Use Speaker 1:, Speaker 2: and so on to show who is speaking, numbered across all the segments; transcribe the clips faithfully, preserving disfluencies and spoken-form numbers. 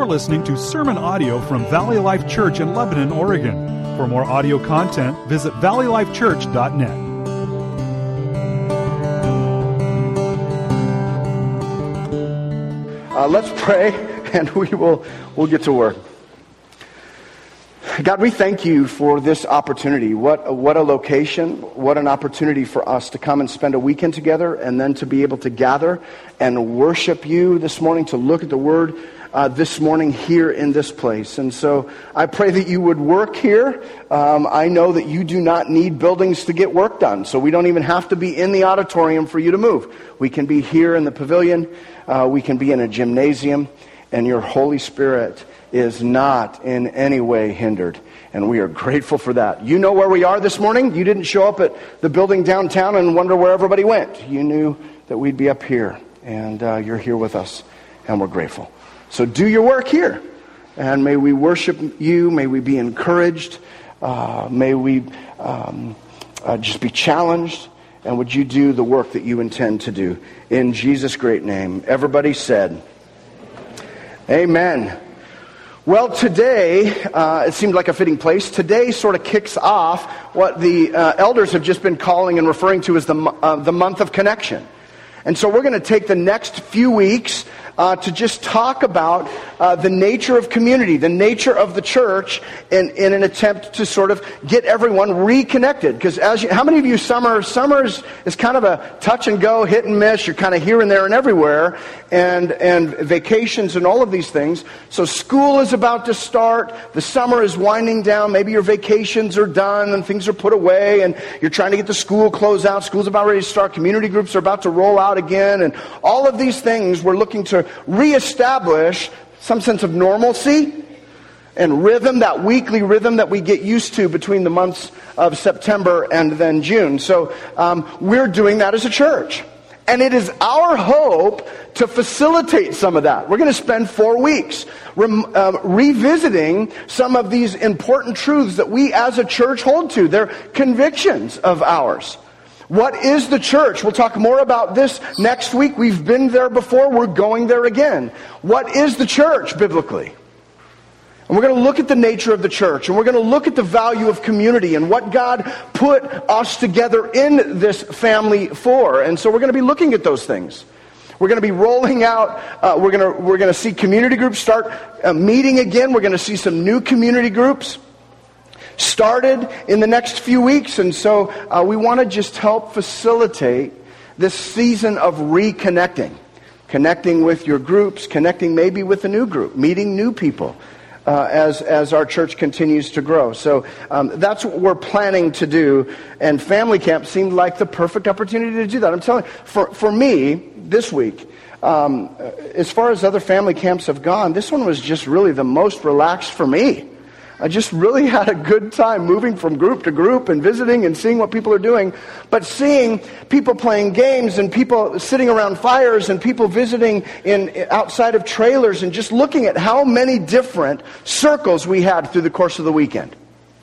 Speaker 1: You're listening to sermon audio from Valley Life Church in Lebanon, Oregon. For more audio content, visit valley life church dot net.
Speaker 2: Uh, let's pray, and we will we'll get to work. God, we thank you for this opportunity. What, what a location, what an opportunity for us to come and spend a weekend together and then to be able to gather and worship you this morning, to look at the Word uh, this morning here in this place. And so I pray that you would work here. Um, I know that you do not need buildings to get work done, so we don't even have to be in the auditorium for you to move. We can be here in the pavilion. Uh, we can be in a gymnasium, and your Holy Spirit is not in any way hindered, and we are grateful for that. You know where we are this morning. You didn't show up at the building downtown and wonder where everybody went. You knew that we'd be up here, and uh, you're here with us, and we're grateful. So do your work here, and may we worship you. May we be encouraged. Uh, may we um, uh, just be challenged, and would you do the work that you intend to do. In Jesus' great name. Everybody said, amen. Well, today, uh, it seemed like a fitting place. Today sort of kicks off what the uh, elders have just been calling and referring to as the, uh, the month of connection. And so we're going to take the next few weeks uh, to just talk about uh, the nature of community, the nature of the church, in, in an attempt to sort of get everyone reconnected. Because as you, how many of you summer, summer is, is kind of a touch and go, hit and miss. You're kind of here and there and everywhere, and, and vacations and all of these things. So school is about to start. The summer is winding down. Maybe your vacations are done and things are put away, and you're trying to get the school closed out. School's about ready to start. Community groups are about to roll out again, and all of these things we're looking to reestablish some sense of normalcy and rhythm, that weekly rhythm that we get used to between the months of September and then June. So um, we're doing that as a church. And it is our hope to facilitate some of that. We're going to spend four weeks re- uh, revisiting some of these important truths that we as a church hold to. They're convictions of ours. What is the church? We'll talk more about this next week. We've been there before. We're going there again. What is the church biblically? And we're going to look at the nature of the church. And we're going to look at the value of community and what God put us together in this family for. And so we're going to be looking at those things. We're going to be rolling out, uh, we're going to, we're going to see community groups start uh, meeting again. We're going to see some new community groups started in the next few weeks, and so uh, we want to just help facilitate this season of reconnecting, connecting with your groups, connecting maybe with a new group, meeting new people uh, as as our church continues to grow. So um, that's what we're planning to do, and family camp seemed like the perfect opportunity to do that. I'm telling you, for for me this week, um, as far as other family camps have gone, this one was just really the most relaxed for me. I just really had a good time moving from group to group and visiting and seeing what people are doing. But seeing people playing games and people sitting around fires and people visiting in outside of trailers and just looking at how many different circles we had through the course of the weekend.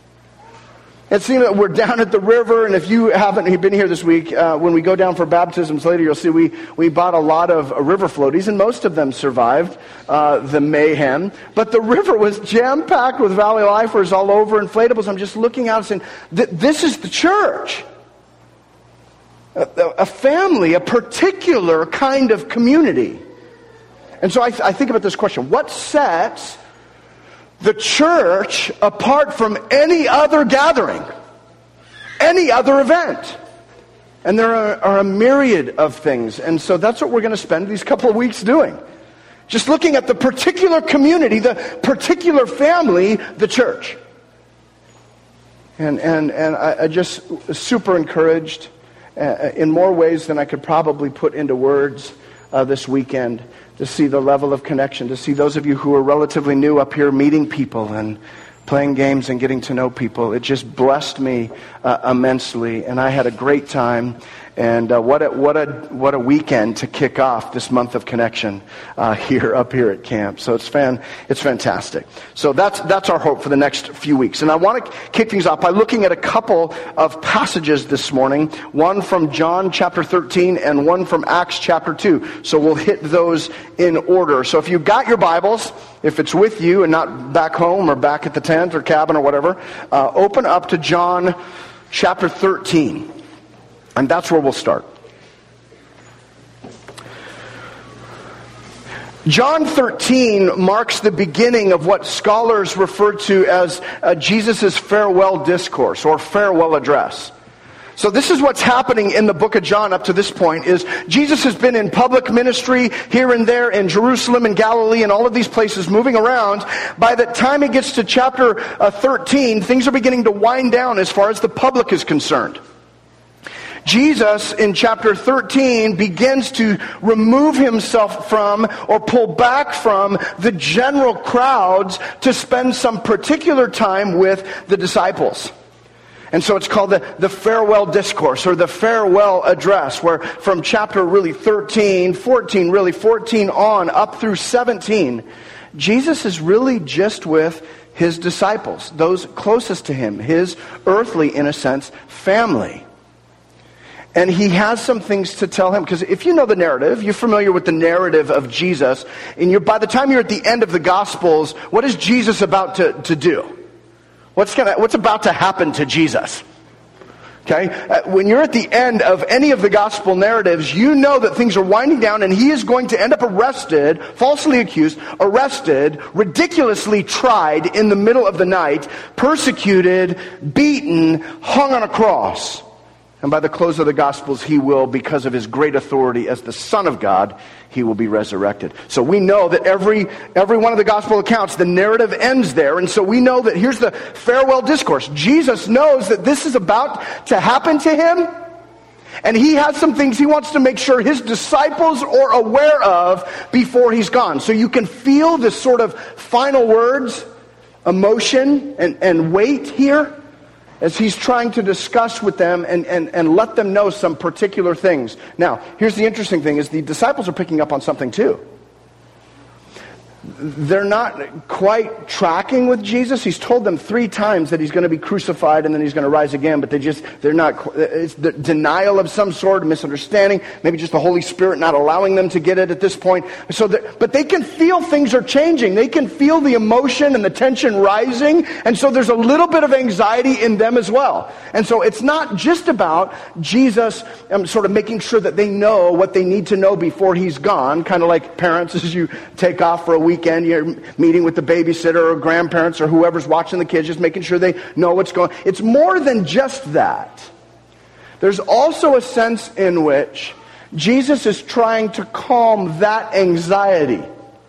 Speaker 2: It seemed that we're down at the river, and if you haven't been here this week, uh, when we go down for baptisms later, you'll see we, we bought a lot of uh, river floaties, and most of them survived uh, the mayhem. But the river was jam-packed with Valley Lifers all over, inflatables. I'm just looking out and saying, this is the church. A, a family, a particular kind of community. And so I, th- I think about this question. What sets the church apart from any other gathering, any other event? And there are, are a myriad of things. And so that's what we're going to spend these couple of weeks doing. Just looking at the particular community, the particular family, the church. And and and I, I just super encouraged uh, in more ways than I could probably put into words uh, this weekend, to see the level of connection, to see those of you who are relatively new up here meeting people and playing games and getting to know people. It just blessed me uh, immensely, and I had a great time. And uh, what a what a what a weekend to kick off this month of connection uh, here up here at camp. So it's fan it's fantastic. So that's that's our hope for the next few weeks. And I want to kick things off by looking at a couple of passages this morning. One from John chapter thirteen and one from Acts chapter two. So we'll hit those in order. So if you've got your Bibles, if it's with you and not back home or back at the tent or cabin or whatever, uh, open up to John chapter thirteen. And that's where we'll start. John thirteen marks the beginning of what scholars refer to as uh, Jesus' farewell discourse or farewell address. So this is what's happening in the book of John up to this point, is Jesus has been in public ministry here and there in Jerusalem and Galilee and all of these places, moving around. By the time he gets to chapter uh, thirteen, things are beginning to wind down as far as the public is concerned. Jesus in chapter thirteen begins to remove himself from or pull back from the general crowds to spend some particular time with the disciples. And so it's called the, the farewell discourse or the farewell address, where from chapter really thirteen, fourteen, really fourteen on up through seventeen, Jesus is really just with his disciples, those closest to him, his earthly, in a sense, family. And he has some things to tell him, because if you know the narrative, you're familiar with the narrative of Jesus, and you're, by the time you're at the end of the Gospels, what is Jesus about to, to do? What's gonna, what's about to happen to Jesus? Okay? Uh, when you're at the end of any of the Gospel narratives, you know that things are winding down, and he is going to end up arrested, falsely accused, arrested, ridiculously tried in the middle of the night, persecuted, beaten, hung on a cross. And by the close of the Gospels, he will, because of his great authority as the Son of God, he will be resurrected. So we know that every every one of the Gospel accounts, the narrative ends there. And so we know that here's the farewell discourse. Jesus knows that this is about to happen to him. And he has some things he wants to make sure his disciples are aware of before he's gone. So you can feel this sort of final words, emotion, and, and weight here, as he's trying to discuss with them and, and, and let them know some particular things. Now, here's the interesting thing, is the disciples are picking up on something too. They're not quite tracking with Jesus. He's told them three times that he's going to be crucified and then he's going to rise again, but they just, they're not, it's the denial of some sort, misunderstanding, maybe just the Holy Spirit not allowing them to get it at this point. So, but they can feel things are changing. They can feel the emotion and the tension rising, and so there's a little bit of anxiety in them as well. And so it's not just about Jesus um, sort of making sure that they know what they need to know before he's gone, kind of like parents as you take off for a week. Weekend, you're meeting with the babysitter or grandparents or whoever's watching the kids, just making sure they know what's going on. It's more than just that. There's also a sense in which Jesus is trying to calm that anxiety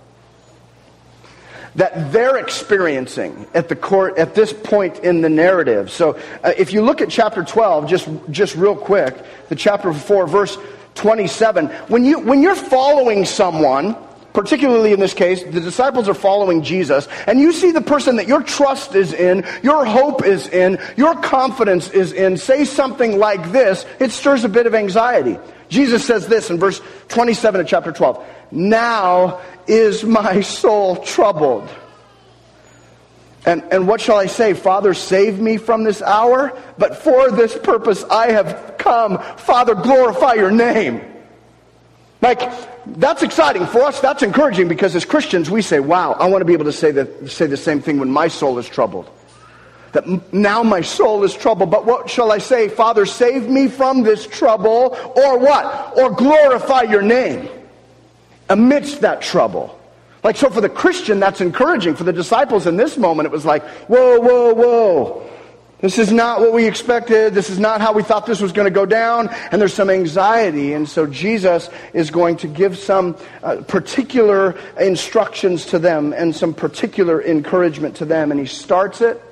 Speaker 2: that they're experiencing at the court at this point in the narrative. So uh, if you look at chapter twelve, just just real quick, the chapter four, verse twenty-seven, when you when you're following someone, particularly in this case, the disciples are following Jesus, and you see the person that your trust is in, your hope is in, your confidence is in, say something like this, it stirs a bit of anxiety. Jesus says this in verse twenty-seven of chapter twelve, "Now is my soul troubled. And, and what shall I say? Father, save me from this hour? But for this purpose I have come. Father, glorify your name." Like, that's exciting. For us, that's encouraging, because as Christians, we say, wow, I want to be able to say the, say the same thing when my soul is troubled. That m- now my soul is troubled. But what shall I say? Father, save me from this trouble, or what? Or glorify your name amidst that trouble. Like, so for the Christian, that's encouraging. For the disciples in this moment, it was like, whoa, whoa, whoa. This is not what we expected. This is not how we thought this was going to go down. And there's some anxiety. And so Jesus is going to give some uh, particular instructions to them and some particular encouragement to them. And he starts it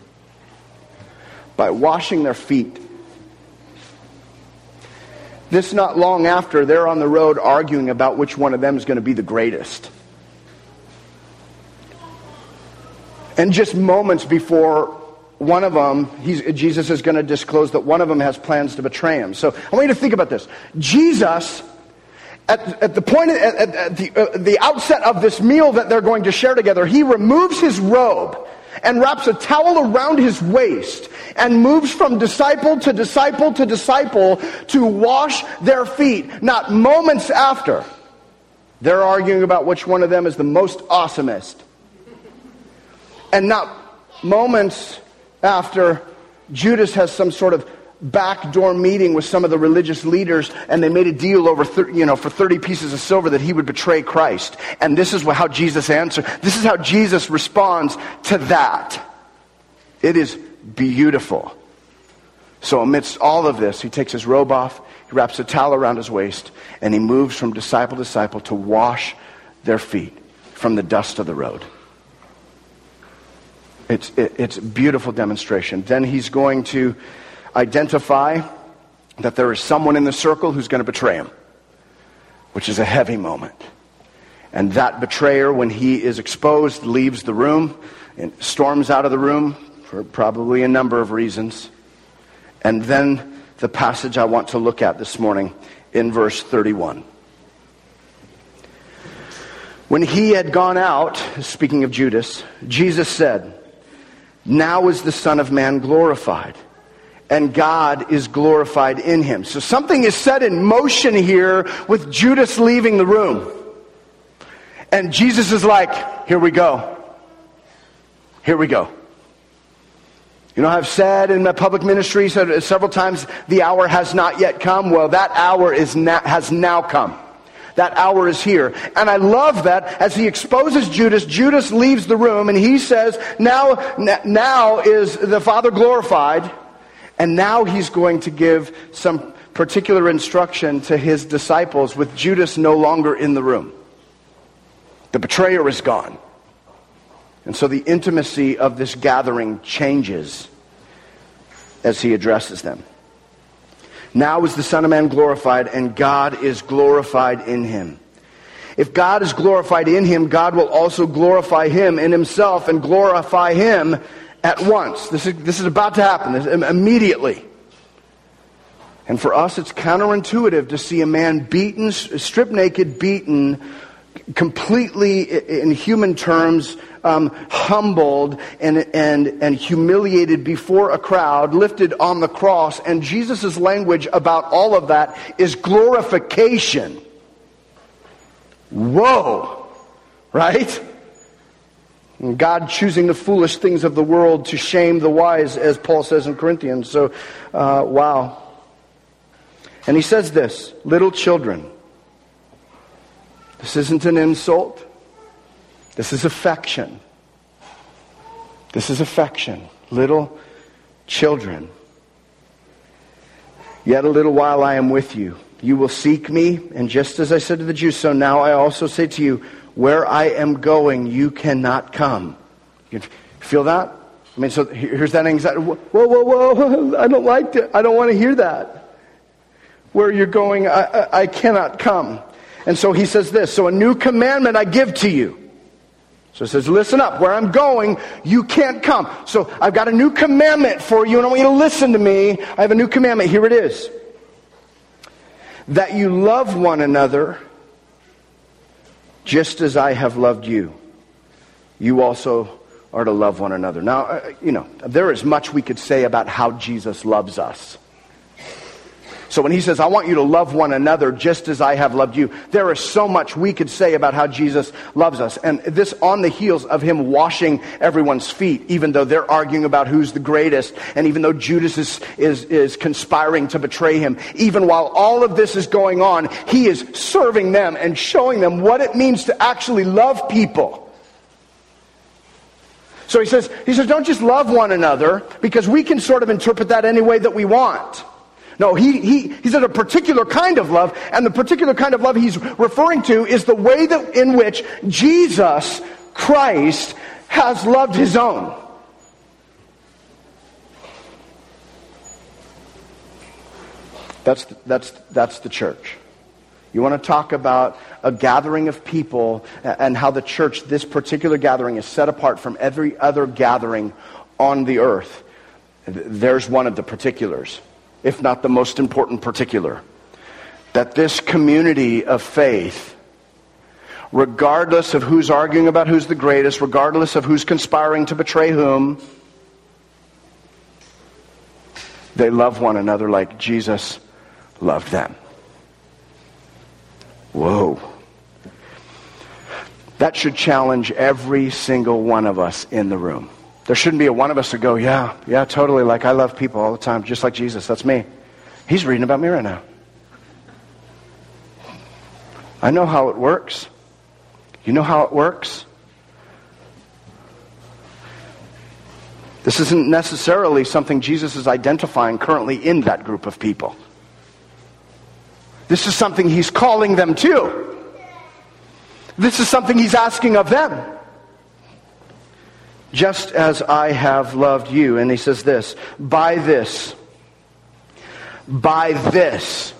Speaker 2: by washing their feet. This not long after, they're on the road arguing about which one of them is going to be the greatest. And just moments before one of them, he's, Jesus is going to disclose that one of them has plans to betray him. So I want you to think about this. Jesus, at, at the point, at, at, at the, uh, the outset of this meal that they're going to share together, he removes his robe and wraps a towel around his waist and moves from disciple to disciple to disciple to wash their feet. Not moments after, they're arguing about which one of them is the most awesomest. And not moments after, Judas has some sort of backdoor meeting with some of the religious leaders, and they made a deal over, thirty, you know, for thirty pieces of silver that he would betray Christ. And this is how Jesus answered. This is how Jesus responds to that. It is beautiful. So amidst all of this, he takes his robe off, he wraps a towel around his waist, and he moves from disciple to disciple to wash their feet from the dust of the road. It's, it, it's a beautiful demonstration. Then he's going to identify that there is someone in the circle who's going to betray him, which is a heavy moment. And that betrayer, when he is exposed, leaves the room and storms out of the room for probably a number of reasons. And then the passage I want to look at this morning in verse thirty-one. When he had gone out, speaking of Judas, Jesus said, "Now is the Son of Man glorified, and God is glorified in him." So something is set in motion here with Judas leaving the room. And Jesus is like, here we go. Here we go. You know, I've said in my public ministry several times, the hour has not yet come. Well, that hour is na- has now come. That hour is here. And I love that as he exposes Judas, Judas leaves the room and he says, now, n- now is the Father glorified. And now he's going to give some particular instruction to his disciples with Judas no longer in the room. The betrayer is gone. And so the intimacy of this gathering changes as he addresses them. Now is the Son of Man glorified, and God is glorified in him. If God is glorified in him, God will also glorify him in himself and glorify him at once. This is, this is about to happen this, immediately. And for us, it's counterintuitive to see a man beaten, stripped naked, beaten, completely, in human terms, um, humbled and, and, and humiliated before a crowd, lifted on the cross. And Jesus' language about all of that is glorification. Whoa! Right? And God choosing the foolish things of the world to shame the wise, as Paul says in Corinthians. So, uh, wow. And he says this, little children. This isn't an insult. This is affection. This is affection. Little children. Yet a little while I am with you. You will seek me, and just as I said to the Jews, so now I also say to you, where I am going, you cannot come. You feel that? I mean, so here's that anxiety. Whoa, whoa, whoa! I don't like that. I don't want to hear that. Where you're going, I, I, I cannot come. And so he says this, so a new commandment I give to you. So it says, listen up, where I'm going, you can't come. So I've got a new commandment for you, and I want you to listen to me. I have a new commandment. Here it is. That you love one another just as I have loved you. You also are to love one another. Now, uh, you know, there is much we could say about how Jesus loves us. So when he says, I want you to love one another just as I have loved you, there is so much we could say about how Jesus loves us. And this on the heels of him washing everyone's feet, even though they're arguing about who's the greatest, and even though Judas is, is, is conspiring to betray him, even while all of this is going on, he is serving them and showing them what it means to actually love people. So he says, he says, don't just love one another, because we can sort of interpret that any way that we want. No, he, he, he said a particular kind of love, and the particular kind of love he's referring to is the way that in which Jesus Christ has loved his own. That's, that's, that's the church. You want to talk about a gathering of people and how the church, this particular gathering, is set apart from every other gathering on the earth. There's one of the particulars, if not the most important particular, that this community of faith, regardless of who's arguing about who's the greatest, regardless of who's conspiring to betray whom, they love one another like Jesus loved them. Whoa. That should challenge every single one of us in the room. There shouldn't be a one of us to go, yeah, yeah, totally, like I love people all the time, just like Jesus. That's me. He's reading about me right now. I know how it works. You know how it works? This isn't necessarily something Jesus is identifying currently in that group of people. This is something he's calling them to. This is something he's asking of them. Just as I have loved you. And he says this, by this, by this,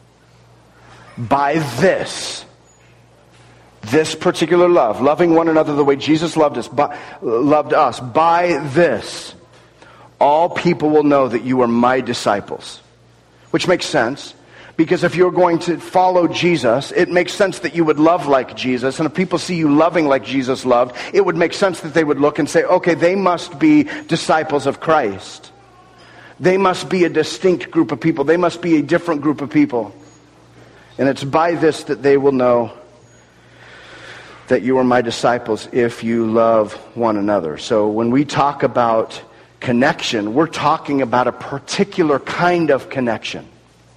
Speaker 2: by this, this particular love, loving one another the way Jesus loved us, by, loved us, by this, all people will know that you are my disciples. Which makes sense. Because if you're going to follow Jesus, it makes sense that you would love like Jesus. And if people see you loving like Jesus loved, it would make sense that they would look and say, okay, they must be disciples of Christ. They must be a distinct group of people. They must be a different group of people. And it's by this that they will know that you are my disciples if you love one another. So when we talk about connection, we're talking about a particular kind of connection.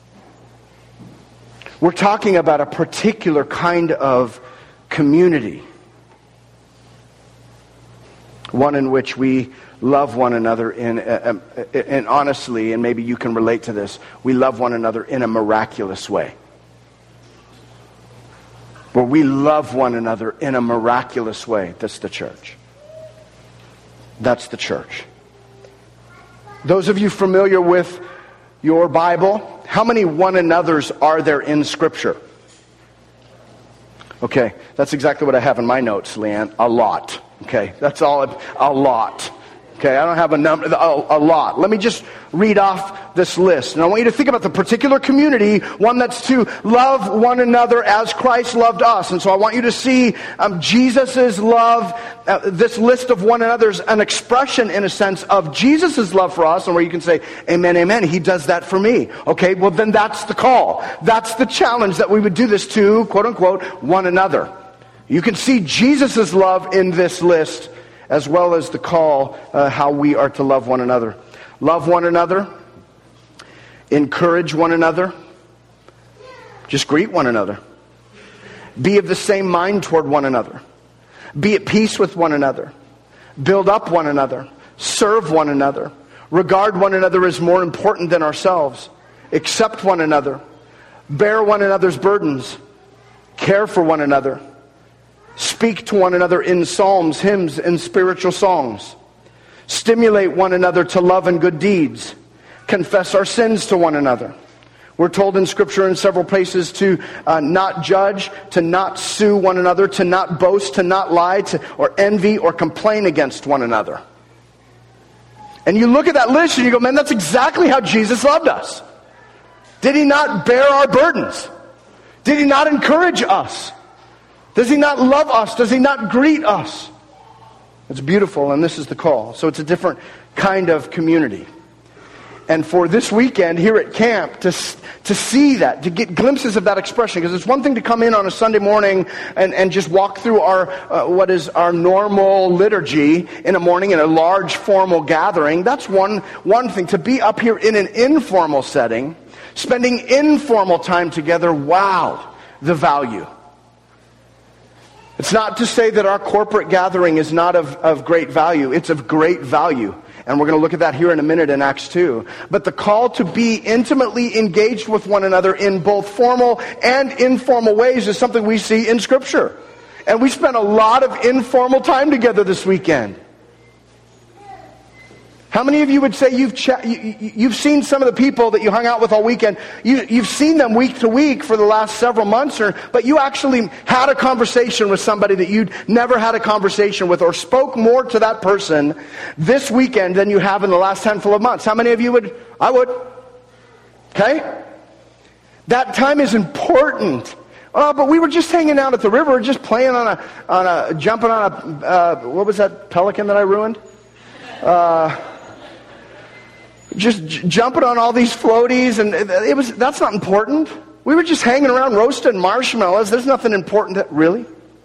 Speaker 2: We're talking about a particular kind of community. One in which we love one another in, uh, uh, and honestly, and maybe you can relate to this, we love one another in a miraculous way. Where we love one another in a miraculous way. That's the church. That's the church. Those of you familiar with your Bible, how many one another's are there in Scripture? Okay, that's exactly what I have in my notes, Leanne. A lot. Okay, that's all. It, a lot. Okay, I don't have a number. A, a lot. Let me just read off this list. And I want you to think about the particular community, one that's to love one another as Christ loved us. And so I want you to see um, Jesus' love. Uh, this list of one another's an expression, in a sense, of Jesus' love for us, and where you can say, amen, amen, he does that for me. Okay, well then that's the call. That's the challenge, that we would do this to, quote unquote, one another. You can see Jesus' love in this list, as well as the call, uh, how we are to love one another. Love one another. Encourage one another. Just greet one another. Be of the same mind toward one another. Be at peace with one another. Build up one another. Serve one another. Regard one another as more important than ourselves. Accept one another. Bear one another's burdens. Care for one another. Speak to one another in psalms, hymns, and spiritual songs. Stimulate one another to love and good deeds. Confess our sins to one another. We're told in Scripture in several places to uh, not judge, to not sue one another, to not boast, to not lie, to, or envy, or complain against one another. And you look at that list and you go, man, that's exactly how Jesus loved us. Did he not bear our burdens? Did he not encourage us? Does he not love us? Does he not greet us? It's beautiful, and this is the call. So it's a different kind of community. And for this weekend here at camp, to, to see that, to get glimpses of that expression, because it's one thing to come in on a Sunday morning and, and just walk through our uh, what is our normal liturgy in a morning in a large formal gathering. That's one, one thing. To be up here in an informal setting, spending informal time together, wow, the value. It's not to say that our corporate gathering is not of, of great value. It's of great value. And we're going to look at that here in a minute in Acts two. But the call to be intimately engaged with one another in both formal and informal ways is something we see in Scripture. And we spent a lot of informal time together this weekend. How many of you would say you've ch- you, you've seen some of the people that you hung out with all weekend? You, you've seen them week to week for the last several months, or, but you actually had a conversation with somebody that you'd never had a conversation with, or spoke more to that person this weekend than you have in the last handful of months. How many of you would? I would. Okay? That time is important. Oh, but we were just hanging out at the river, just playing on a, on a, jumping on a, uh, what was that pelican that I ruined? Uh... Just j- jumping on all these floaties, and it was that's not important. We were just hanging around roasting marshmallows. There's nothing important. That, really?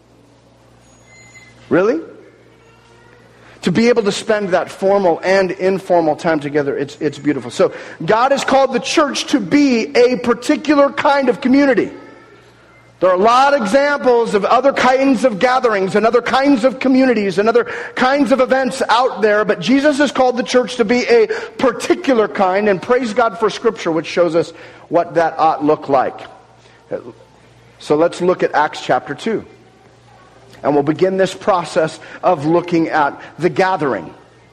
Speaker 2: Really? To be able to spend that formal and informal time together, it's it's beautiful. So God has called the church to be a particular kind of community. There are a lot of examples of other kinds of gatherings and other kinds of communities and other kinds of events out there, but Jesus has called the church to be a particular kind, and praise God for Scripture, which shows us what that ought look like. So let's look at Acts chapter two. And we'll begin this process of looking at the gathering.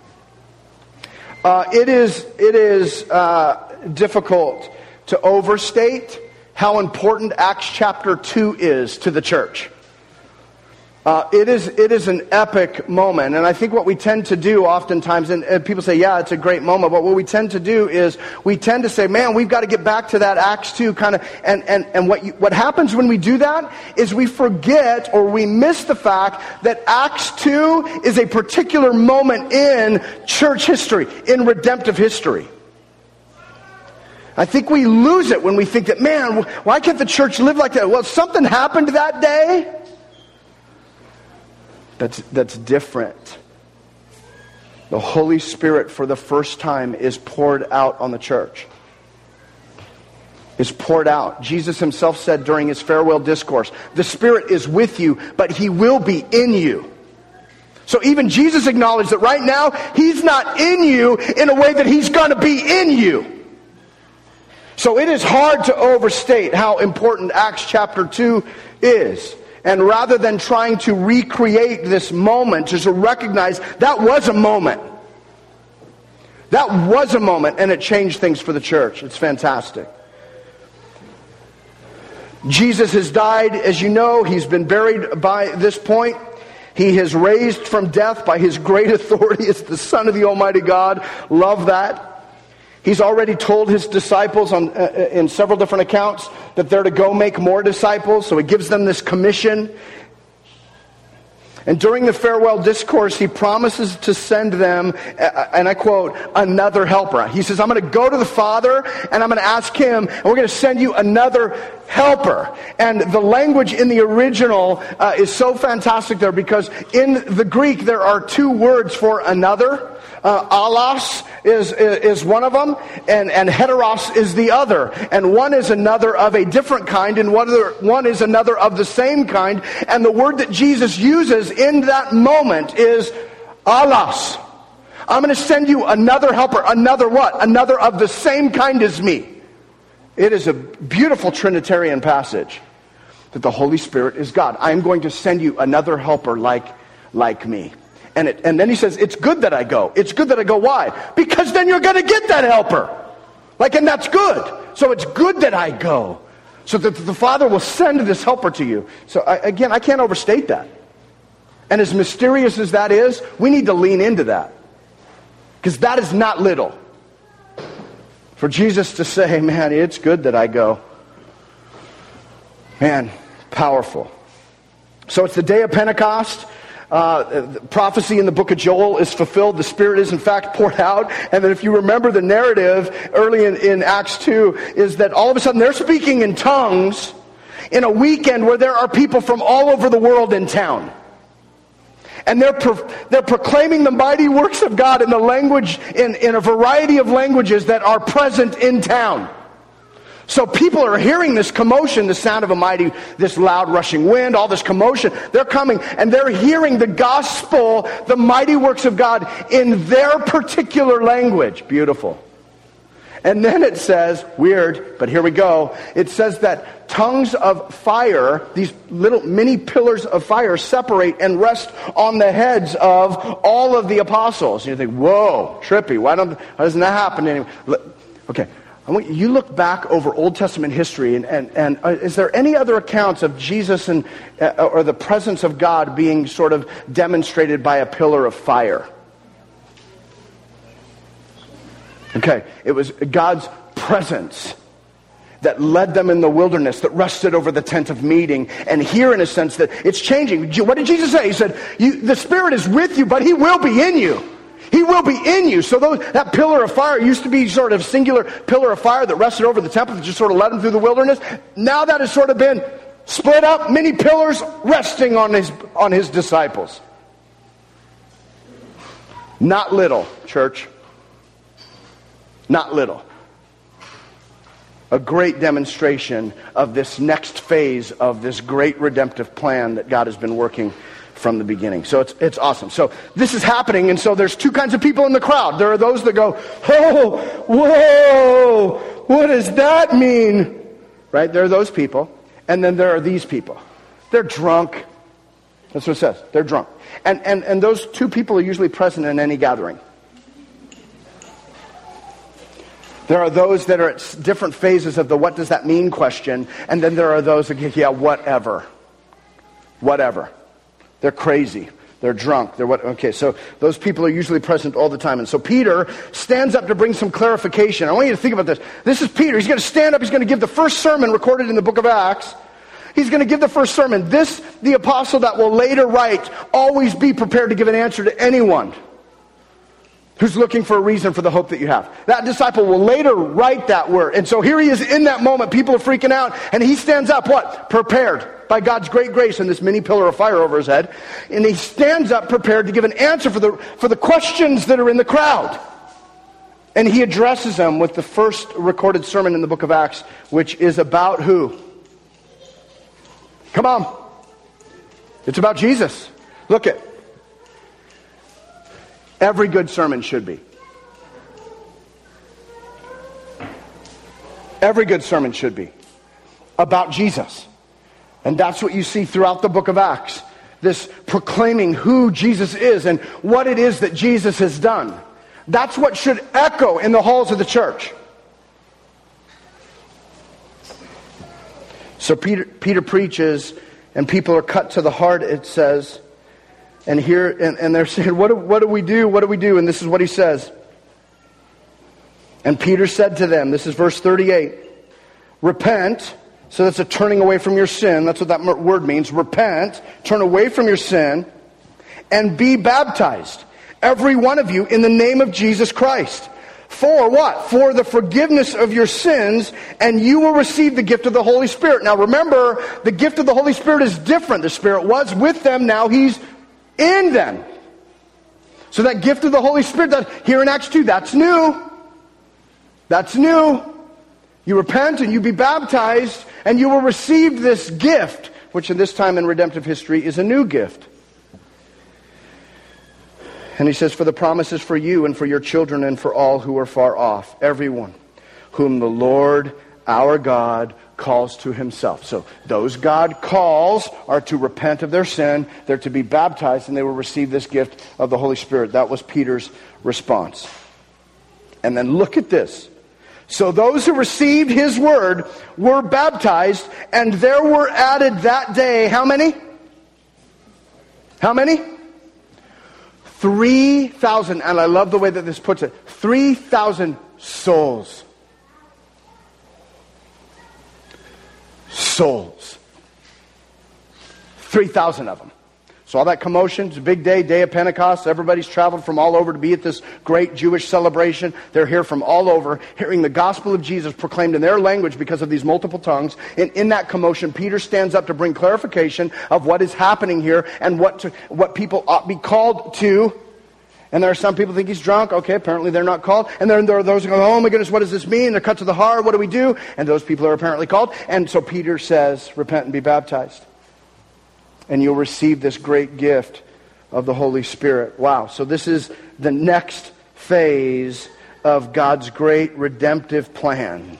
Speaker 2: Uh, it is, it is uh, difficult to overstate how important Acts chapter two is to the church. Uh, it is it is an epic moment, and I think what we tend to do oftentimes, and, and people say, yeah, it's a great moment, but what we tend to do is we tend to say, man, we've got to get back to that Acts two kind of, and, and, and what you, what happens when we do that is we forget or we miss the fact that Acts two is a particular moment in church history, in redemptive history. I think we lose it when we think that, man, why can't the church live like that? Well, something happened that day that's, that's different. The Holy Spirit, for the first time, is poured out on the church. Is poured out. Jesus himself said during his farewell discourse, the Spirit is with you, but he will be in you. So even Jesus acknowledged that right now, he's not in you in a way that he's going to be in you. So it is hard to overstate how important Acts chapter two is. And rather than trying to recreate this moment, just to recognize that was a moment. That was a moment, and it changed things for the church. It's fantastic. Jesus has died, as you know. He's been buried by this point. He has raised from death by his great authority as the Son of the Almighty God. Love that. He's already told his disciples on, uh, in several different accounts that they're to go make more disciples. So he gives them this commission. And during the farewell discourse, he promises to send them, and I quote, another helper. He says, I'm going to go to the Father, and I'm going to ask him, and we're going to send you another helper. And the language in the original uh, is so fantastic there, because in the Greek, there are two words for another. Uh, allos is, is one of them, and, and heteros is the other. And one is another of a different kind, and one, other, one is another of the same kind. And the word that Jesus uses in that moment is allos. I'm going to send you another helper. Another what? Another of the same kind as me. It is a beautiful Trinitarian passage that the Holy Spirit is God. I am going to send you another helper like, like me. And, it, and then he says, it's good that I go. It's good that I go. Why? Because then you're going to get that helper. Like, and that's good. So it's good that I go. So that the Father will send this helper to you. So I, again, I can't overstate that. And as mysterious as that is, we need to lean into that. Because that is not little. For Jesus to say, man, it's good that I go. Man, powerful. So it's the day of Pentecost. Uh, the prophecy in the book of Joel is fulfilled. The Spirit is in fact poured out. And then if you remember the narrative early in, in Acts two, is that all of a sudden they're speaking in tongues in a weekend where there are people from all over the world in town. And they're pro- they're proclaiming the mighty works of God in the language, in, in a variety of languages that are present in town. So people are hearing this commotion, the sound of a mighty, this loud rushing wind, all this commotion. They're coming and they're hearing the gospel, the mighty works of God in their particular language. Beautiful. And then it says, weird, but here we go. It says that tongues of fire, these little mini pillars of fire, separate and rest on the heads of all of the apostles. And you think, whoa, trippy. Why don't? Why doesn't that happen anymore? Okay, I want you look back over Old Testament history, and and, and uh, is there any other accounts of Jesus and uh, or the presence of God being sort of demonstrated by a pillar of fire? Okay, it was God's presence that led them in the wilderness, that rested over the tent of meeting. And here, in a sense, that it's changing. What did Jesus say? He said, you, the Spirit is with you, but He will be in you. He will be in you. So those, that pillar of fire used to be sort of singular pillar of fire that rested over the temple that just sort of led them through the wilderness. Now that has sort of been split up, many pillars resting on His, on his disciples. Not little, church. Not little. A great demonstration of this next phase of this great redemptive plan that God has been working from the beginning. So it's it's awesome. So this is happening, and so there's two kinds of people in the crowd. There are those that go, oh, whoa, what does that mean? Right? There are those people. And then there are these people. They're drunk. That's what it says. They're drunk. And and, and those two people are usually present in any gathering. There are those that are at different phases of the what does that mean question. And then there are those that go, yeah, whatever. Whatever. They're crazy. They're drunk. They're what? Okay, so those people are usually present all the time. And so Peter stands up to bring some clarification. I want you to think about this. This is Peter. He's going to stand up. He's going to give the first sermon recorded in the book of Acts. He's going to give the first sermon. This, the apostle that will later write, always be prepared to give an answer to anyone who's looking for a reason for the hope that you have. That disciple will later write that word. And so here he is in that moment. People are freaking out. And he stands up, what? Prepared by God's great grace and this mini pillar of fire over his head. And he stands up prepared to give an answer for the, for the questions that are in the crowd. And he addresses them with the first recorded sermon in the book of Acts, which is about who? Come on. It's about Jesus. Look at. Every good sermon should be. Every good sermon should be about Jesus. And that's what you see throughout the book of Acts. This proclaiming who Jesus is and what it is that Jesus has done. That's what should echo in the halls of the church. So Peter, Peter preaches, and people are cut to the heart, it says. And here, and, and they're saying, what do, what do we do? What do we do? And this is what he says. And Peter said to them, this is verse thirty-eight, repent. So that's a turning away from your sin. That's what that word means. Repent, turn away from your sin, and be baptized, every one of you, in the name of Jesus Christ. For what? For the forgiveness of your sins, and you will receive the gift of the Holy Spirit. Now remember, the gift of the Holy Spirit is different. The Spirit was with them, now He's in them. So that gift of the Holy Spirit, that here in Acts two, that's new. That's new. You repent and you be baptized, and you will receive this gift, which in this time in redemptive history is a new gift. And he says, for the promise is for you and for your children and for all who are far off, everyone whom the Lord our God calls to Himself. So those God calls are to repent of their sin, they're to be baptized, and they will receive this gift of the Holy Spirit. That was Peter's response. And then look at this. So those who received His word were baptized, and there were added that day, how many? How many? three thousand, and I love the way that this puts it, three thousand souls. Souls. three thousand of them. So all that commotion, it's a big day, day of Pentecost. Everybody's traveled from all over to be at this great Jewish celebration. They're here from all over, hearing the gospel of Jesus proclaimed in their language because of these multiple tongues. And in that commotion, Peter stands up to bring clarification of what is happening here and what to, what people ought to be called to. And there are some people who think he's drunk. Okay, apparently they're not called. And then there are those who go, oh my goodness, what does this mean? They're cut to the heart. What do we do? And those people are apparently called. And so Peter says, repent and be baptized, and you'll receive this great gift of the Holy Spirit. Wow. So this is the next phase of God's great redemptive plan.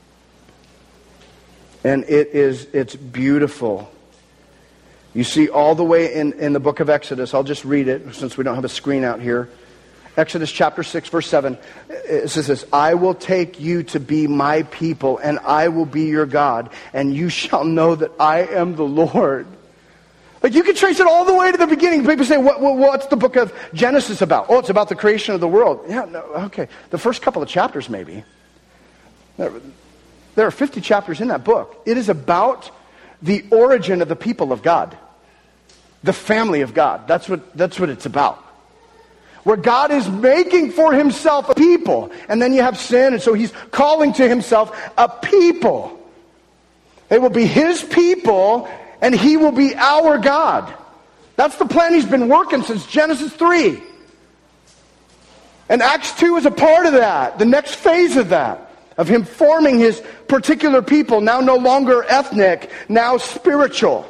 Speaker 2: And it is, it's beautiful. You see all the way in, in the book of Exodus. I'll just read it since we don't have a screen out here. Exodus chapter six, verse seven. It says this, I will take you to be my people, and I will be your God, and you shall know that I am the Lord. Like, you can trace it all the way to the beginning. People say, what, what, what's the book of Genesis about? Oh, it's about the creation of the world. Yeah, no, okay. The first couple of chapters, maybe. There, there are fifty chapters in that book. It is about the origin of the people of God. The family of God. That's what, that's what it's about. Where God is making for himself a people. And then you have sin, and so he's calling to himself a people. They will be his people, and he will be our God. That's the plan he's been working since Genesis three. And Acts two is a part of that. The next phase of that. Of him forming his particular people. Now no longer ethnic, now spiritual.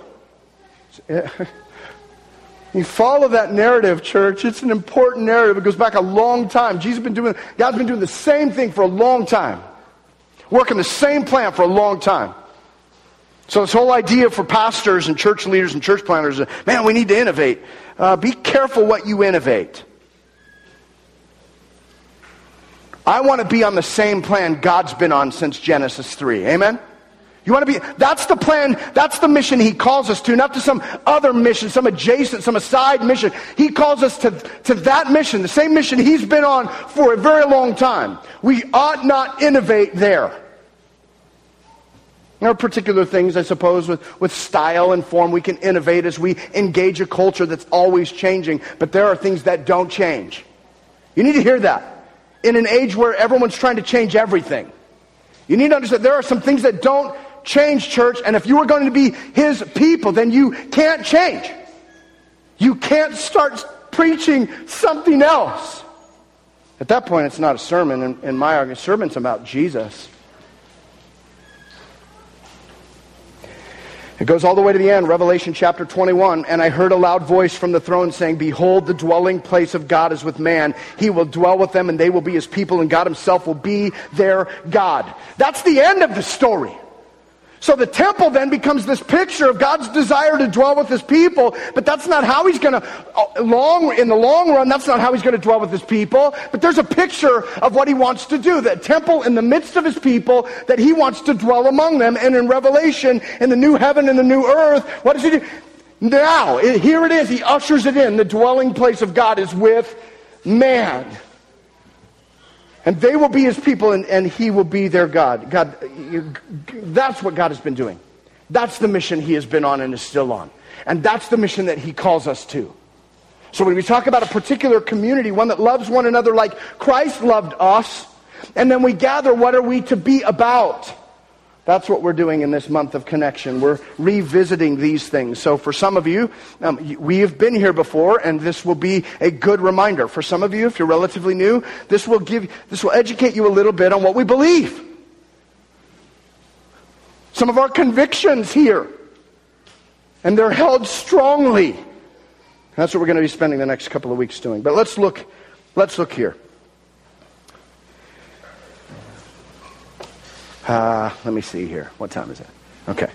Speaker 2: You follow that narrative, church. It's an important narrative. It goes back a long time. Jesus has been doing, God's been doing the same thing for a long time. Working the same plan for a long time. So this whole idea for pastors and church leaders and church planners, man, we need to innovate. Uh, be careful what you innovate. I want to be on the same plan God's been on since Genesis three. Amen? You want to be, that's the plan, that's the mission he calls us to, not to some other mission, some adjacent, some aside mission. He calls us to, to that mission, the same mission he's been on for a very long time. We ought not innovate there. There are particular things, I suppose, with, with style and form we can innovate as we engage a culture that's always changing, but there are things that don't change. You need to hear that. In an age where everyone's trying to change everything. You need to understand there are some things that don't change, church, and if you are going to be his people, then you can't change. You can't start preaching something else. At that point, it's not a sermon. In, in my argument, sermon's about Jesus. It goes all the way to the end, Revelation chapter twenty-one. And I heard a loud voice from the throne saying, behold, the dwelling place of God is with man. He will dwell with them, and they will be his people, and God himself will be their God. That's the end of the story. So the temple then becomes this picture of God's desire to dwell with his people, but that's not how he's going to, long in the long run, that's not how he's going to dwell with his people. But there's a picture of what he wants to do. The temple in the midst of his people, that he wants to dwell among them. And in Revelation, in the new heaven and the new earth, what does he do? Now, it, here it is. He ushers it in. The dwelling place of God is with man. And they will be his people, and, and he will be their God. God, you, that's what God has been doing. That's the mission he has been on and is still on. And that's the mission that he calls us to. So when we talk about a particular community, one that loves one another like Christ loved us, and then we gather, what are we to be about? That's what we're doing in this month of connection. We're revisiting these things. So for some of you, um, we have been here before, and this will be a good reminder. For some of you, if you're relatively new, this will give, this will educate you a little bit on what we believe. Some of our convictions here, and they're held strongly. That's what we're going to be spending the next couple of weeks doing. But let's look, let's look here. Uh, let me see here. What time is it? Okay.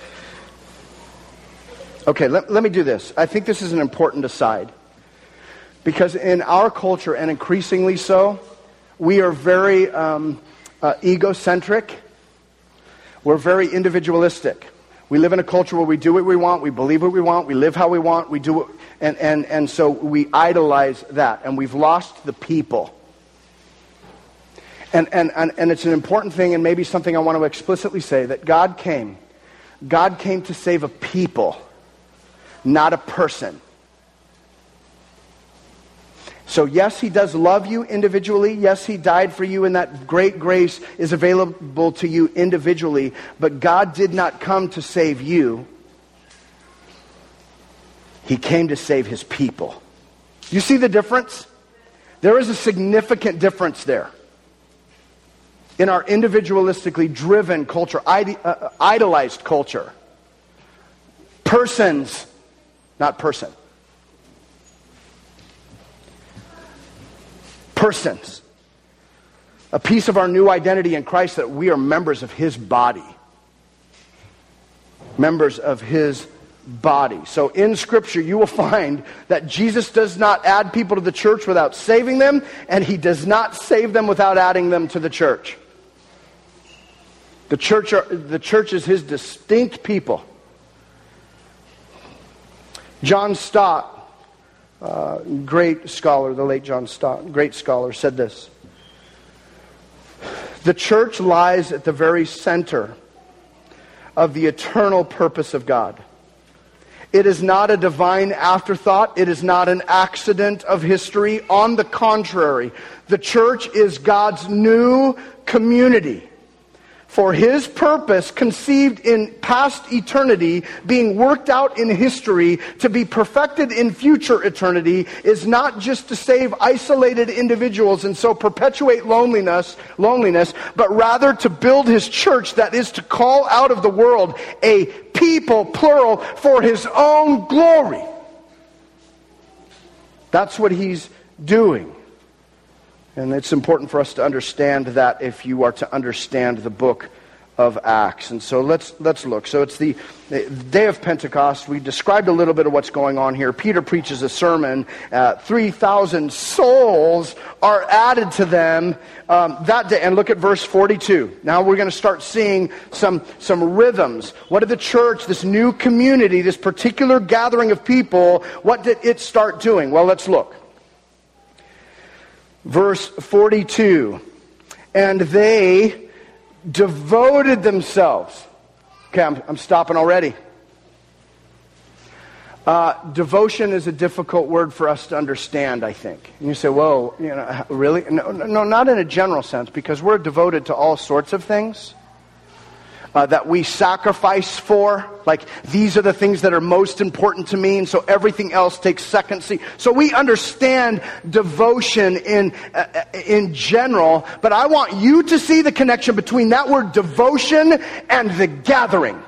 Speaker 2: Okay, let, let me do this. I think this is an important aside. Because in our culture, and increasingly so, we are very um, uh, egocentric. We're very individualistic. We live in a culture where we do what we want, we believe what we want, we live how we want, we do it, and, and, and so we idolize that, and we've lost the people. And, and, and, and it's an important thing, and maybe something I want to explicitly say, that God came. God came to save a people, not a person. So yes, he does love you individually. Yes, he died for you, and that great grace is available to you individually. But God did not come to save you. He came to save his people. You see the difference? There is a significant difference there. In our individualistically driven culture, ide- uh, idolized culture. Persons, not person. Persons. a piece of our new identity in Christ, that we are members of His body. Members of His body. So in Scripture you will find that Jesus does not add people to the church without saving them, and He does not save them without adding them to the church. The church, are, the church is His distinct people. John Stott, uh, great scholar, the late John Stott, great scholar, said this: the church lies at the very center of the eternal purpose of God. It is not a divine afterthought. It is not an accident of history. On the contrary, the church is God's new community for His purpose, conceived in past eternity, being worked out in history, to be perfected in future eternity, is not just to save isolated individuals and so perpetuate loneliness, loneliness, but rather to build His church, that is to call out of the world a people, plural, for His own glory. That's what He's doing. And it's important for us to understand that if you are to understand the book of Acts. And so let's let's look. So it's the, the day of Pentecost. We described a little bit of what's going on here. Peter preaches a sermon. Uh, three thousand souls are added to them um, that day. And look at verse forty-two. Now we're going to start seeing some, some rhythms. What did the church, this new community, this particular gathering of people, what did it start doing? Well, let's look. Verse forty-two, and they devoted themselves. Okay, I'm, I'm stopping already. Uh, devotion is a difficult word for us to understand, I think. And you say, whoa, you know, really? No, no, not in a general sense, because we're devoted to all sorts of things. Uh, that we sacrifice for, like these are the things that are most important to me, and so everything else takes second seat. So we understand devotion in uh, in general, but I want you to see the connection between that word devotion and the gathering.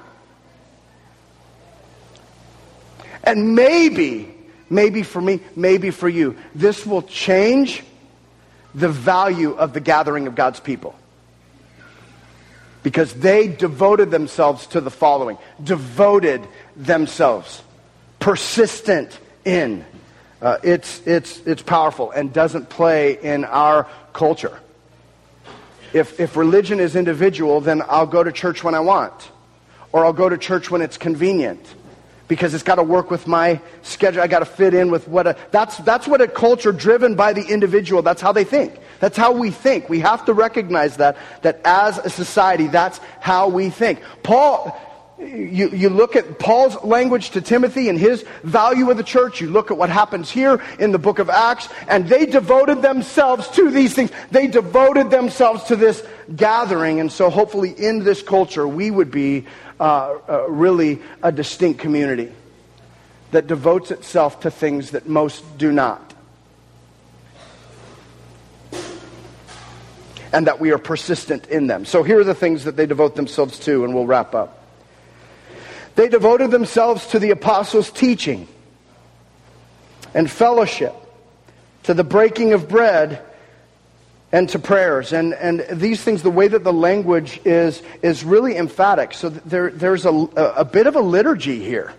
Speaker 2: And maybe, maybe for me, maybe for you, this will change the value of the gathering of God's people. Because they devoted themselves to the following. Devoted themselves. Persistent in. Uh, it's, it's, it's powerful and doesn't play in our culture. If, if religion is individual, then I'll go to church when I want. Or I'll go to church when it's convenient. Because it's got to work with my schedule. I got to fit in with what a... That's, that's what a culture driven by the individual, that's how they think. That's how we think. We have to recognize that, that as a society, that's how we think. Paul, you, you look at Paul's language to Timothy and his value of the church. You look at what happens here in the book of Acts, and they devoted themselves to these things. They devoted themselves to this gathering. And so hopefully in this culture, we would be uh, uh, really a distinct community that devotes itself to things that most do not. And that we are persistent in them. So here are the things that they devote themselves to, and we'll wrap up. They devoted themselves to the apostles' teaching and fellowship, to the breaking of bread, and to prayers. And and these things, the way that the language is is really emphatic. So there there's a, a bit of a liturgy here.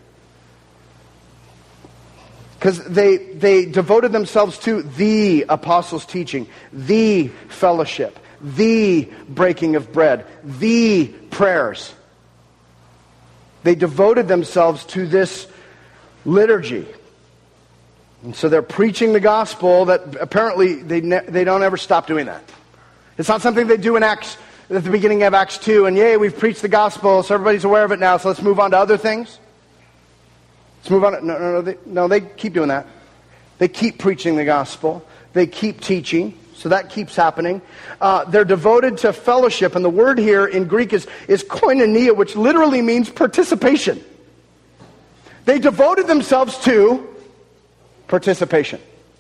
Speaker 2: Because they, they devoted themselves to the apostles' teaching, the fellowship, the breaking of bread, the prayers. They devoted themselves to this liturgy. And so they're preaching the gospel that apparently they ne- they don't ever stop doing that. It's not something they do in Acts, at the beginning of Acts two, and yay, we've preached the gospel, so everybody's aware of it now, so let's move on to other things. Let's move on. No, no, no, they, no, they keep doing that. They keep preaching the gospel. They keep teaching. So that keeps happening. Uh, they're devoted to fellowship. And the word here in Greek is, is koinonia, which literally means participation. They devoted themselves to participation.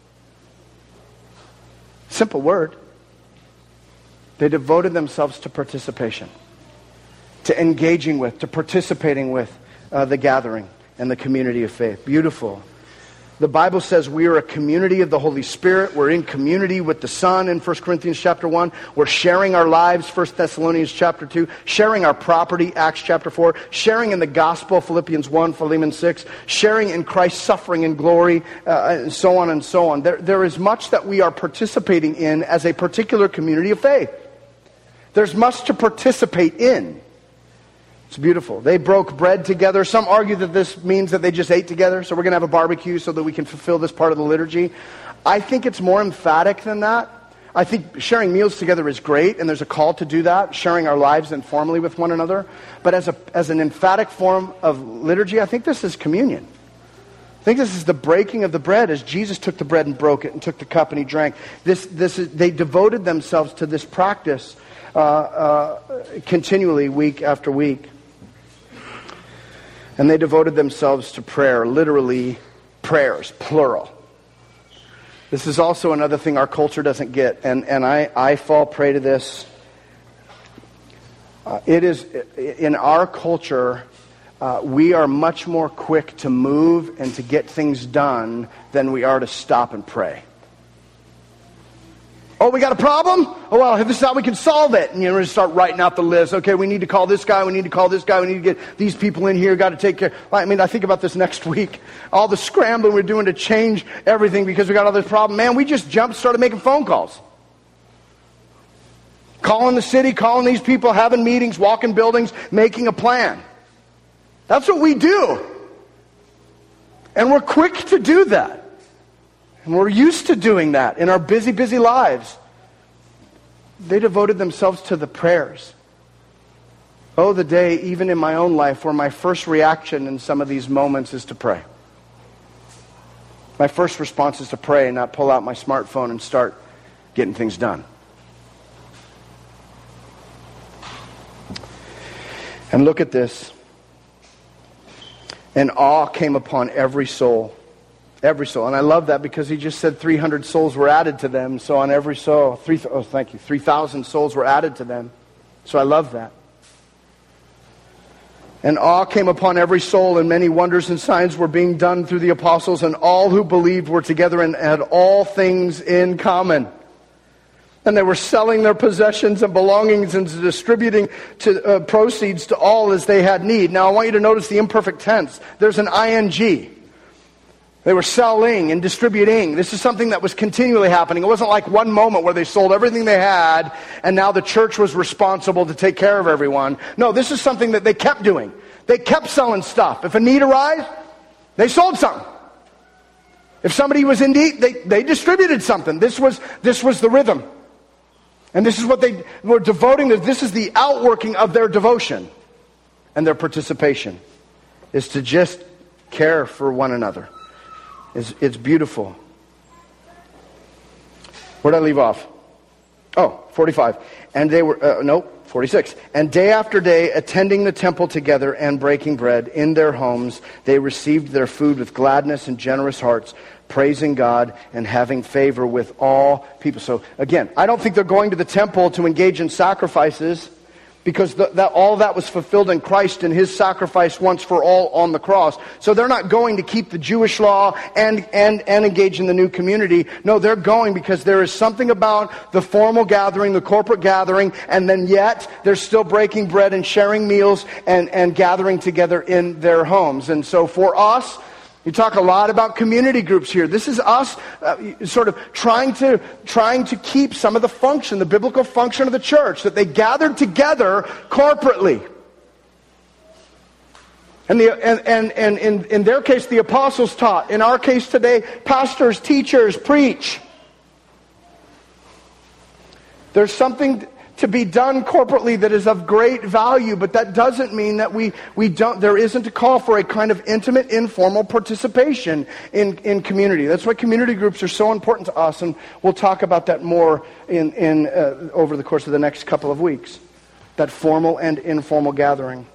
Speaker 2: Simple word. They devoted themselves to participation. To engaging with, to participating with uh, the gathering and the community of faith. Beautiful. The Bible says we are a community of the Holy Spirit. We're in community with the Son in First Corinthians chapter one. We're sharing our lives, First Thessalonians chapter two. Sharing our property, Acts chapter four. Sharing in the gospel, Philippians one, Philemon six. Sharing in Christ's suffering and glory, uh, and so on and so on. There, there is much that we are participating in as a particular community of faith. There's much to participate in. It's beautiful. They broke bread together. Some argue that this means that they just ate together, so we're going to have a barbecue so that we can fulfill this part of the liturgy. I think it's more emphatic than that. I think sharing meals together is great, and there's a call to do that, sharing our lives informally with one another. But as a as an emphatic form of liturgy, I think this is communion. I think this is the breaking of the bread as Jesus took the bread and broke it and took the cup and he drank. This, this is, they devoted themselves to this practice uh, uh, continually, week after week. And they devoted themselves to prayer, literally prayers, plural. This is also another thing our culture doesn't get, and, and I, I fall prey to this. Uh, it is, in our culture, uh, we are much more quick to move and to get things done than we are to stop and pray. Oh, we got a problem? Oh, well, this is how we can solve it. And you know, we start writing out the list. Okay, we need to call this guy. We need to call this guy. We need to get these people in here. Got to take care. I mean, I think about this next week. All the scrambling we're doing to change everything because we got all this problem. Man, we just jumped, started making phone calls. Calling the city, calling these people, having meetings, walking buildings, making a plan. That's what we do. And we're quick to do that. And we're used to doing that in our busy, busy lives. They devoted themselves to the prayers. Oh, the day, even in my own life, where my first reaction in some of these moments is to pray. My first response is to pray and not pull out my smartphone and start getting things done. And look at this. And awe came upon every soul. Every soul. And I love that because he just said three hundred souls were added to them. So on every soul, three, oh, thank you, three thousand souls were added to them. So I love that. And awe came upon every soul, and many wonders and signs were being done through the apostles, and all who believed were together and had all things in common. And they were selling their possessions and belongings and distributing to uh, proceeds to all as they had need. Now I want you to notice the imperfect tense. There's an ing. They were selling and distributing. This is something that was continually happening. It wasn't like one moment where they sold everything they had and now the church was responsible to take care of everyone. No, this is something that they kept doing. They kept selling stuff. If a need arose, they sold something. If somebody was in need, they, they distributed something. This was, this was the rhythm. And this is what they were devoting to. This is the outworking of their devotion and their participation, is to just care for one another. It's, it's beautiful. Where did I leave off? Oh, forty-five. And they were, uh, no, forty-six. And day after day, attending the temple together and breaking bread in their homes, they received their food with gladness and generous hearts, praising God and having favor with all people. So again, I don't think they're going to the temple to engage in sacrifices, because the, that, all that was fulfilled in Christ and His sacrifice once for all on the cross. So they're not going to keep the Jewish law and, and, and engage in the new community. No, they're going because there is something about the formal gathering, the corporate gathering, and then yet they're still breaking bread and sharing meals and, and gathering together in their homes. And so for us, you talk a lot about community groups here. This is us uh, sort of trying to trying to keep some of the function, the biblical function of the church, that they gathered together corporately. And, the, and, and, and in, in their case, the apostles taught. In our case today, pastors, teachers preach. There's something to be done corporately that is of great value, but that doesn't mean that we, we don't, there isn't a call for a kind of intimate, informal participation in, in community. That's why community groups are so important to us, and we'll talk about that more in, in uh, over the course of the next couple of weeks. That formal and informal gathering.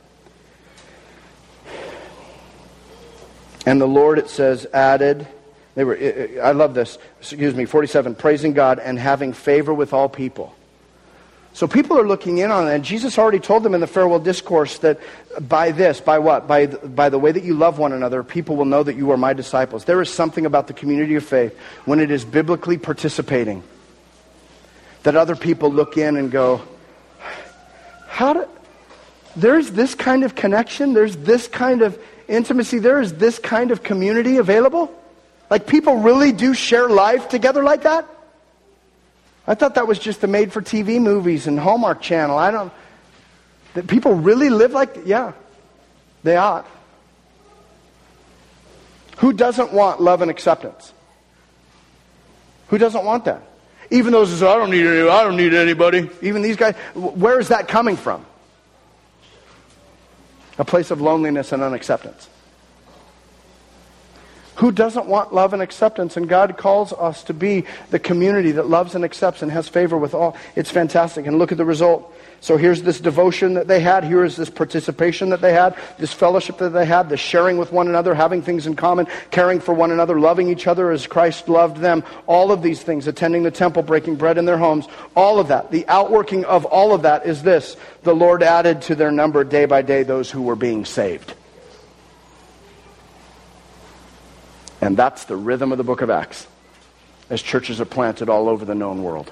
Speaker 2: And the Lord, it says, added, they were, I love this, excuse me, forty-seven, praising God and having favor with all people. So people are looking in on it. And Jesus already told them in the farewell discourse that by this, by what? By the, by the way that you love one another, people will know that you are my disciples. There is something about the community of faith when it is biblically participating that other people look in and go, how do... There's this kind of connection. There's this kind of intimacy. There is this kind of community available. Like people really do share life together like that. I thought that was just the made-for-T V movies and Hallmark Channel. I don't... That people really live like... Yeah, they ought. Who doesn't want love and acceptance? Who doesn't want that? Even those who say, I don't need any, I don't need anybody. Even these guys. Where is that coming from? A place of loneliness and unacceptance. Who doesn't want love and acceptance? And God calls us to be the community that loves and accepts and has favor with all. It's fantastic. And look at the result. So here's this devotion that they had. Here is this participation that they had. This fellowship that they had. This sharing with one another. Having things in common. Caring for one another. Loving each other as Christ loved them. All of these things. Attending the temple. Breaking bread in their homes. All of that. The outworking of all of that is this. The Lord added to their number day by day those who were being saved. And that's the rhythm of the book of Acts, as churches are planted all over the known world.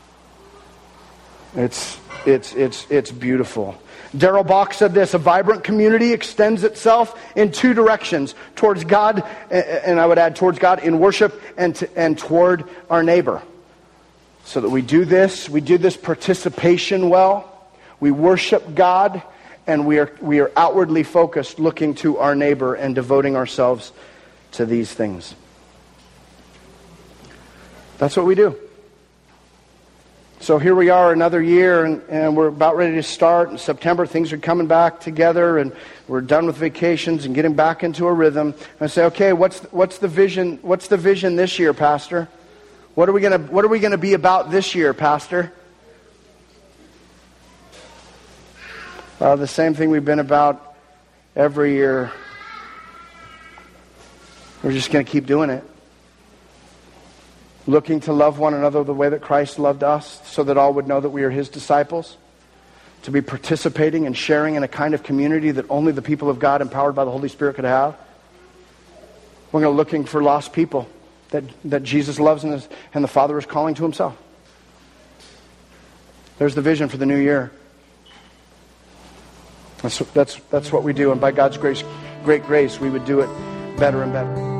Speaker 2: It's it's it's it's beautiful. Darrell Bach said this: a vibrant community extends itself in two directions, towards God, and I would add towards God in worship, and to, and toward our neighbor. So that we do this, we do this participation well. We worship God, and we are we are outwardly focused, looking to our neighbor and devoting ourselves to these things. That's what we do. So here we are, another year, and, and we're about ready to start. In September, things are coming back together, and we're done with vacations and getting back into a rhythm. And I say, okay, what's what's the vision? What's the vision this year, Pastor? What are we gonna What are we gonna be about this year, Pastor? Uh, the same thing we've been about every year. We're just going to keep doing it. Looking to love one another the way that Christ loved us, so that all would know that we are His disciples. To be participating and sharing in a kind of community that only the people of God, empowered by the Holy Spirit, could have. We're going to looking for lost people that, that Jesus loves and, is, and the Father is calling to Himself. There's the vision for the new year. That's, that's, that's what we do. And by God's grace, great grace, we would do it better and better.